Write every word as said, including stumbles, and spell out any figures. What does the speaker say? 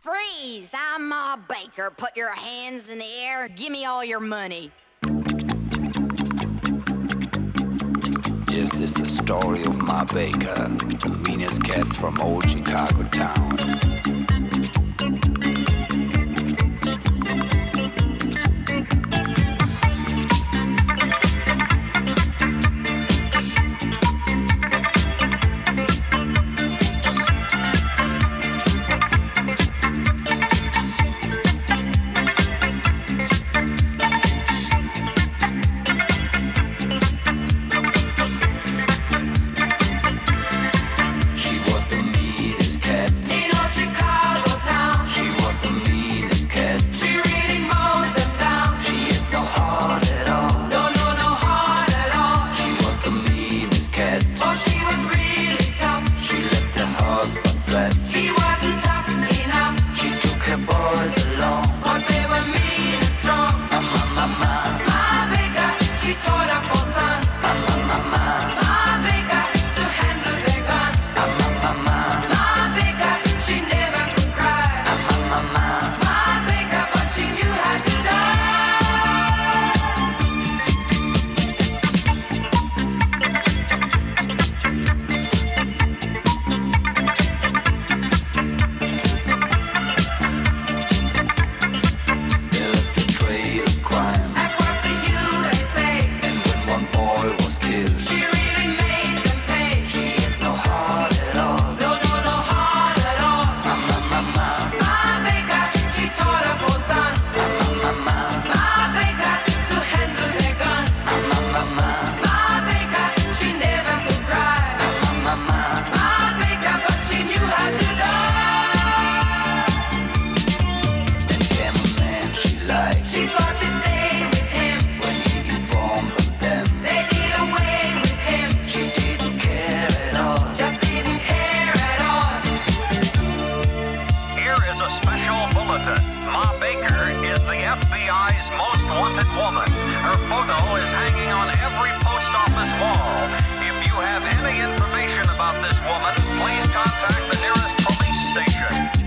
Freeze! I'm Ma Baker. Put your hands in the air. Give me all your money. This is the story of Ma Baker, the meanest cat from old Chicago town. Ma Baker is the F B I's most wanted woman. Her photo is hanging on every post office wall. If you have any information about this woman, please contact the nearest police station.